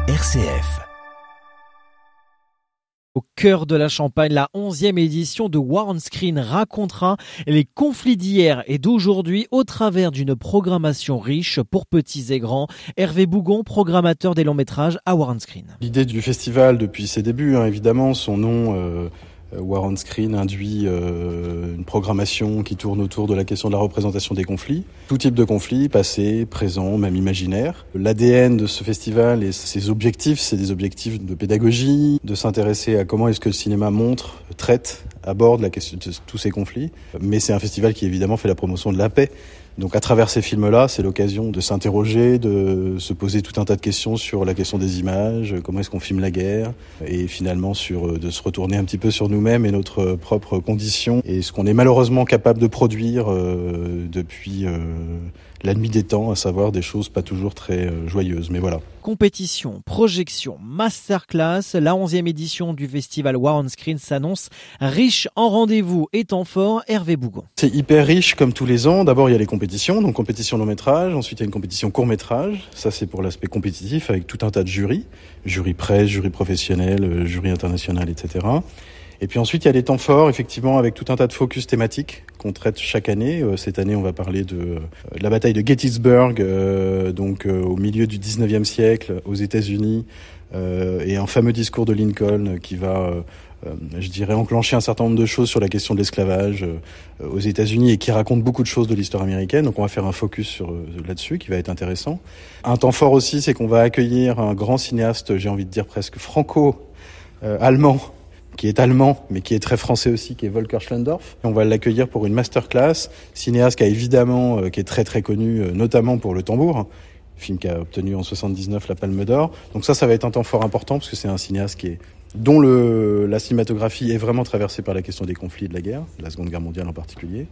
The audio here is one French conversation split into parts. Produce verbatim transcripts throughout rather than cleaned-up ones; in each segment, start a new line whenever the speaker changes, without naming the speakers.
R C F.
Au cœur de la Champagne, la onzième édition de War on Screen racontera les conflits d'hier et d'aujourd'hui au travers d'une programmation riche pour petits et grands. Hervé Bougon, programmateur des longs métrages à War on Screen.
L'idée du festival depuis ses débuts, hein, évidemment, son nom euh, War on Screen induit euh, une programmation qui tourne autour de la question de la représentation des conflits. Tout type de conflits, passé, présent, même imaginaire. L'A D N de ce festival et ses objectifs, c'est des objectifs de pédagogie, de s'intéresser à comment est-ce que le cinéma montre, traite, aborde la question de tous ces conflits. Mais c'est un festival qui évidemment fait la promotion de la paix. Donc à travers ces films-là, c'est l'occasion de s'interroger, de se poser tout un tas de questions sur la question des images, comment est-ce qu'on filme la guerre, et finalement sur de se retourner un petit peu sur nous-mêmes et notre propre condition, et ce qu'on est malheureusement capable de produire euh, depuis euh, la nuit des temps, à savoir des choses pas toujours très euh, joyeuses, mais voilà.
Compétition, projection, masterclass, la onzième édition du festival War on Screen s'annonce riche en rendez-vous et temps fort. Hervé Bougon.
C'est hyper riche comme tous les ans. D'abord, il y a les compétitions, donc compétition long métrage. Ensuite, il y a une compétition court métrage. Ça, c'est pour l'aspect compétitif avec tout un tas de jurys. Jury presse, jury professionnel, jury international, et cetera. Et puis ensuite, il y a des temps forts, effectivement, avec tout un tas de focus thématiques qu'on traite chaque année. Euh, cette année, on va parler de, euh, de la bataille de Gettysburg, euh, donc euh, au milieu du dix-neuvième siècle, aux États-Unis, euh, et un fameux discours de Lincoln qui va, euh, euh, je dirais, enclencher un certain nombre de choses sur la question de l'esclavage euh, aux États-Unis et qui raconte beaucoup de choses de l'histoire américaine. Donc on va faire un focus sur euh, là-dessus qui va être intéressant. Un temps fort aussi, c'est qu'on va accueillir un grand cinéaste, j'ai envie de dire presque franco-allemand, euh, qui est allemand, mais qui est très français aussi, qui est Volker Schlendorf. On va l'accueillir pour une masterclass, cinéaste qui a évidemment, euh, qui est très très connu, euh, notamment pour Le Tambour, film qui a obtenu en soixante-dix-neuf la Palme d'Or. Donc ça, ça va être un temps fort important, parce que c'est un cinéaste qui est, dont le, la cinématographie est vraiment traversée par la question des conflits et de la guerre, de la Seconde Guerre mondiale en particulier.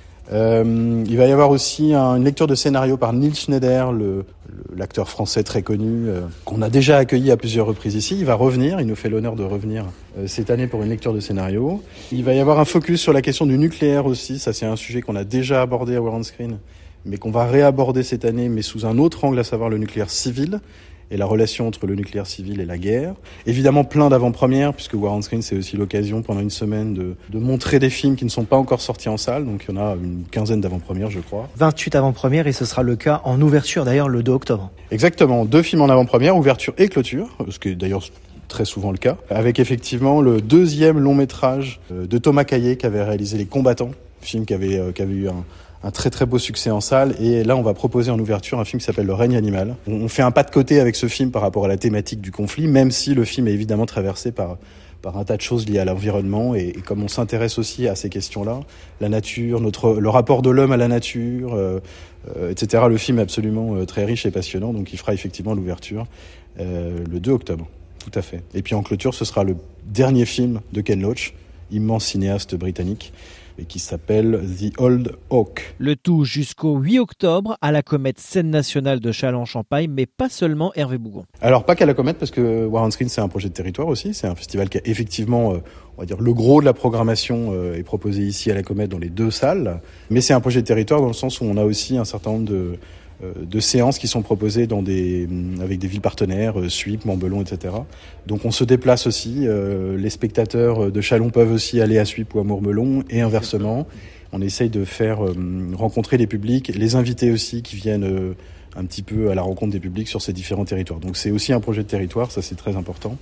Euh, il va y avoir aussi un, une lecture de scénario par Nils Schneider, le, le, l'acteur français très connu, euh, qu'on a déjà accueilli à plusieurs reprises ici. Il va revenir, il nous fait l'honneur de revenir euh, cette année pour une lecture de scénario. Il va y avoir un focus sur la question du nucléaire aussi. Ça, c'est un sujet qu'on a déjà abordé à War on Screen, mais qu'on va réaborder cette année, mais sous un autre angle, à savoir le nucléaire civil et la relation entre le nucléaire civil et la guerre. Évidemment, plein d'avant-premières, puisque War on Screen, c'est aussi l'occasion, pendant une semaine, de, de montrer des films qui ne sont pas encore sortis en salle. Donc, il y en a une quinzaine d'avant-premières, je crois.
vingt-huit avant-premières, et ce sera le cas en ouverture, d'ailleurs, le deux octobre.
Exactement. Deux films en avant-première, ouverture et clôture, ce qui est d'ailleurs très souvent le cas, avec effectivement le deuxième long-métrage de Thomas Caillet, qui avait réalisé Les Combattants, film qui avait, qui avait eu un... un très très beau succès en salle, et là on va proposer en ouverture un film qui s'appelle Le règne animal. On fait un pas de côté avec ce film par rapport à la thématique du conflit, même si le film est évidemment traversé par par un tas de choses liées à l'environnement, et, et comme on s'intéresse aussi à ces questions-là, la nature, notre le rapport de l'homme à la nature, euh, euh, et cetera. Le film est absolument euh, très riche et passionnant, donc il fera effectivement l'ouverture euh, le deux octobre, tout à fait. Et puis en clôture, ce sera le dernier film de Ken Loach, immense cinéaste britannique, et qui s'appelle The Old Oak.
Le tout jusqu'au huit octobre à la Comète Scène Nationale de Châlons-en-Champagne, mais pas seulement. Hervé Bougon.
Alors pas qu'à la Comète, parce que War on Screen, c'est un projet de territoire aussi. C'est un festival qui a effectivement, euh, on va dire, le gros de la programmation euh, est proposé ici à la Comète dans les deux salles. Mais c'est un projet de territoire dans le sens où on a aussi un certain nombre de de séances qui sont proposées dans des, avec des villes partenaires, Suippes, Montbelon, et cetera. Donc on se déplace aussi, euh, les spectateurs de Châlons peuvent aussi aller à Suippes ou à Montbelon, et inversement. On essaye de faire euh, rencontrer les publics, les invités aussi qui viennent euh, un petit peu à la rencontre des publics sur ces différents territoires. Donc c'est aussi un projet de territoire, ça c'est très important.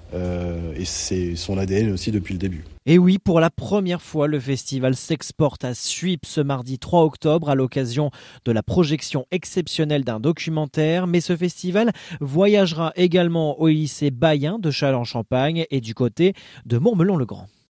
Euh, et c'est son A D N aussi depuis le début.
Et oui, pour la première fois, le festival s'exporte à Suippes ce mardi trois octobre à l'occasion de la projection exceptionnelle d'un documentaire. Mais ce festival voyagera également au lycée Bayen de Châlons-en-Champagne et du côté de Montmelon-le-Grand.